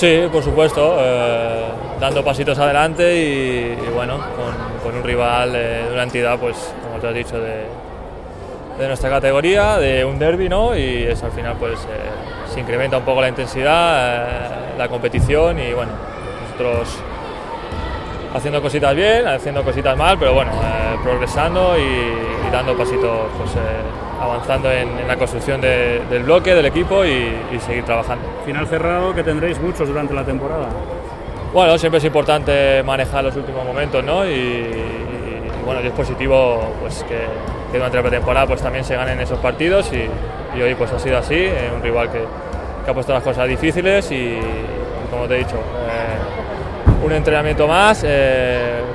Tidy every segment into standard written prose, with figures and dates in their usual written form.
Sí, por supuesto, dando pasitos adelante y bueno, con un rival de una entidad, pues como te has dicho, de nuestra categoría, de un derbi, ¿no? Y eso al final pues se incrementa un poco la intensidad, la competición y bueno, nosotros haciendo cositas bien, haciendo cositas mal, pero bueno, progresando y dando pasitos, pues avanzando en la construcción del bloque, del equipo y seguir trabajando. Final cerrado que tendréis muchos durante la temporada. Bueno, siempre es importante manejar los últimos momentos, ¿no? Y bueno, y es positivo pues que durante la pretemporada pues también se ganen esos partidos y hoy pues ha sido así, un rival que ha puesto las cosas difíciles y como te he dicho, un entrenamiento más de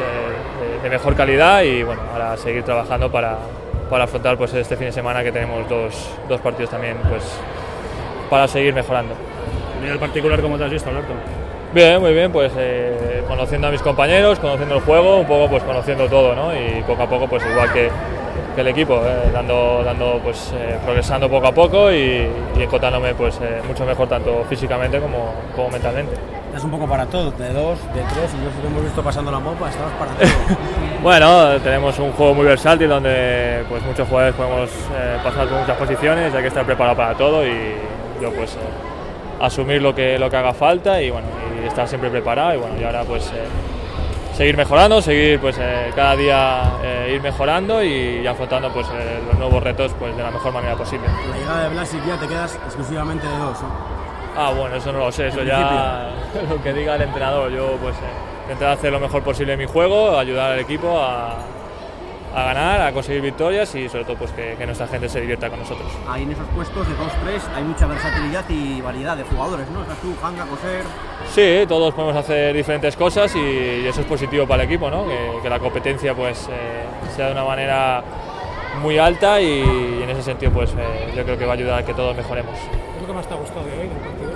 mejor calidad y bueno, ahora seguir trabajando para afrontar pues este fin de semana que tenemos dos partidos también pues para seguir mejorando. A nivel particular, ¿cómo te has visto, Alberto? Bien, muy bien, pues conociendo a mis compañeros, conociendo el juego, un poco pues conociendo todo, ¿no? Y poco a poco pues igual que el equipo, dando pues progresando poco a poco y encontrándome pues mucho mejor tanto físicamente como mentalmente. Es un poco para todo, de 2, de 3, y yo te hemos visto pasando la mopa, estamos para todo. Bueno, tenemos un juego muy versátil donde pues muchos jugadores podemos pasar por muchas posiciones, hay que estar preparado para todo y yo pues asumir lo que haga falta y bueno, y estar siempre preparado y bueno, y ahora pues seguir mejorando, seguir pues cada día ir mejorando y afrontando pues los nuevos retos pues de la mejor manera posible. La llegada de Blasic ya te quedas exclusivamente de 2, ¿no? Ah, bueno, eso no lo sé, eso ya lo que diga el entrenador. Yo pues intentar hacer lo mejor posible en mi juego, ayudar al equipo a ganar, a conseguir victorias y sobre todo pues que nuestra gente se divierta con nosotros. Ahí en esos puestos de 2-3 hay mucha versatilidad y variedad de jugadores, ¿no? Estás tú, Hanga, Coser. Sí, todos podemos hacer diferentes cosas y eso es positivo para el equipo, ¿no? Que la competencia pues sea de una manera muy alta y en ese sentido pues yo creo que va a ayudar a que todos mejoremos. ¿Qué es lo que más te ha gustado de hoy del partido?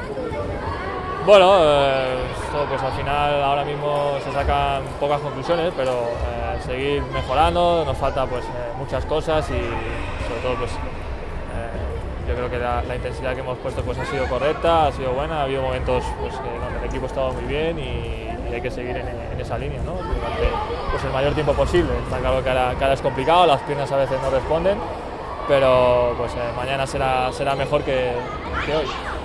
Bueno, pues al final ahora mismo se sacan pocas conclusiones, pero seguir mejorando, nos falta pues muchas cosas y sobre todo pues yo creo que la intensidad que hemos puesto pues ha sido correcta, ha sido buena, ha habido momentos pues donde el equipo ha estado muy bien y hay que seguir en esa línea, ¿no? Durante pues el mayor tiempo posible. Está claro que ahora es complicado, las piernas a veces no responden, pero pues mañana será mejor que hoy.